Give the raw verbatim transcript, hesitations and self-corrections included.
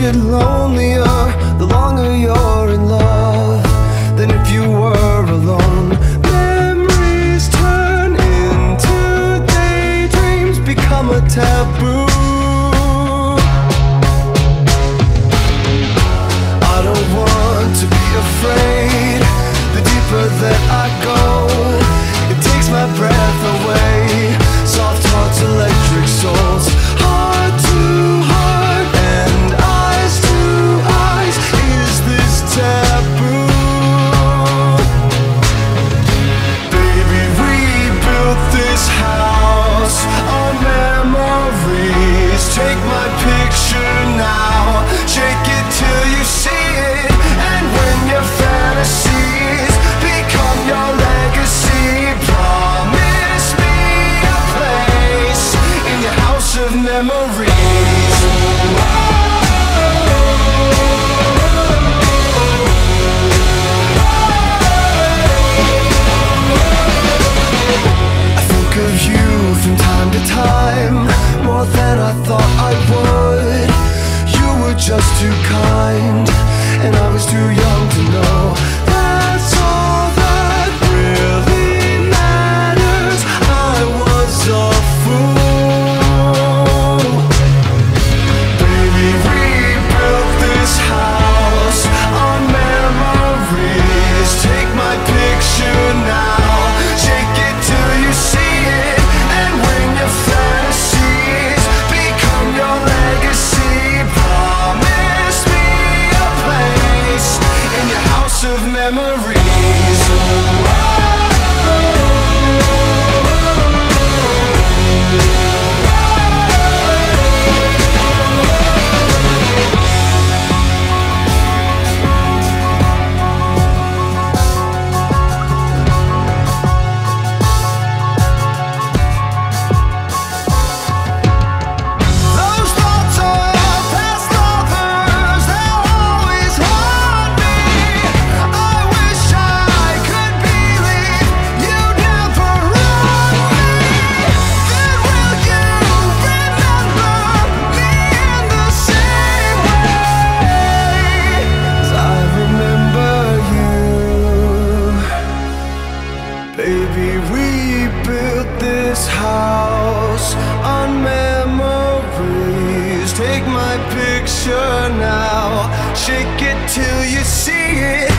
get lonelier the longer you're in love than if you were alone. Memories turn into daydreams, become a taboo. I don't want to be afraid. The deeper that I go, it takes my breath away. Soft hearts, electric souls, heart to heart and eyes to eyes. Is this taboo? Baby, we built this house on memories. Take my picture now, shake it till you see it. And when your fantasies become your legacy, promise me a place in your house of memories. I think of you from time to time, more than I thought I would. You were just too kind, and I was too young to know. That's all that really matters. I was a fool. Baby, we built this house on memories. Take my picture now, shake it till you see it. And when your fantasies become your legacy, promise me a place in your house of memories. Those thoughts of past lovers, they'll always haunt me. I wish I could believe you'd never run me. Then will you remember me in the same way as I remember you? Baby, we built this house on memories. Take my picture now, shake it till you see it.